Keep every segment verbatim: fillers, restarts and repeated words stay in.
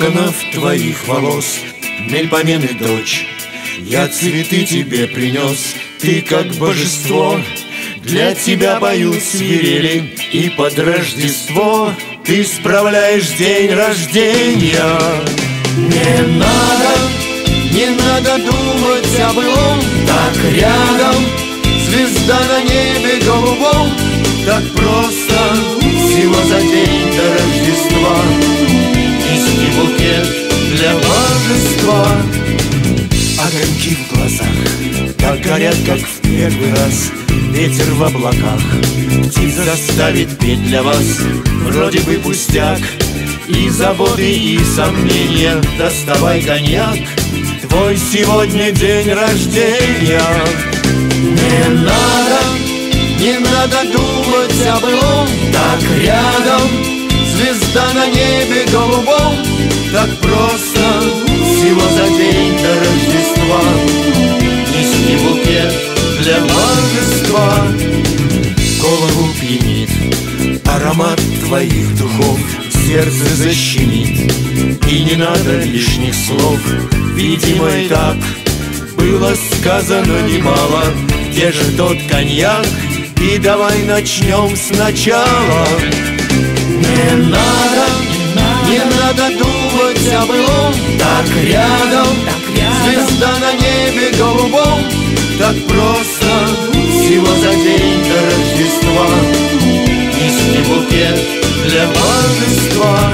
локонов твоих волос, Мельпомены дочь, я цветы тебе принес. Ты как божество, для тебя поют свирели, и под Рождество ты справляешь день рождения. Не надо, не надо думать о былом, так рядом звезда на небе голубом. Так просто всего за день до Рождества нести букет для божества. Огоньки в глазах так горят, как в первый раз. Ветер в облаках птиц заставит петь для вас. Вроде бы пустяк, и заботы, и сомнения. Доставай коньяк, твой сегодня день рождения. Не надо, не надо думать о былом, так рядом звезда на небе голубом. Так просто всего за день до Рождества нести букет для божества. Голову пьянит аромат твоих духов, сердце защемит, и не надо лишних слов. Видимо, и так было сказано немало. Где же тот коньяк? И давай начнем сначала. Не надо, не надо думать о былом, так рядом звезда на небе голубом. Так просто всего за день до Рождества нести букет для божества.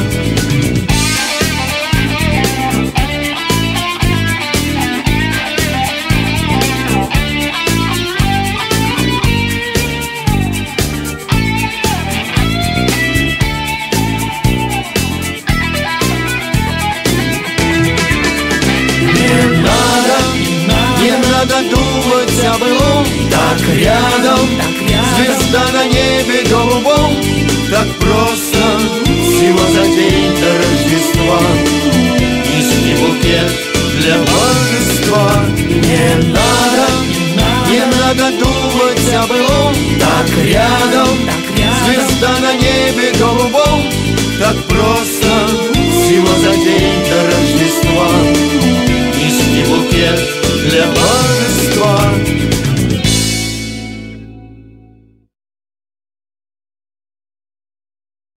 Надо думать о былом, так рядом звезда на небе голубом. Так просто всего за день до Рождества нести букет для божества. Не надо, не надо думать о былом, так рядом